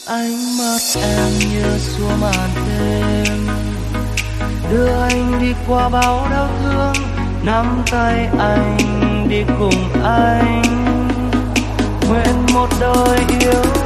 Ánh mắt em như xua màn đêm, đưa anh đi qua bao đau thương, nắm tay anh đi cùng anh, nguyện một đời yêu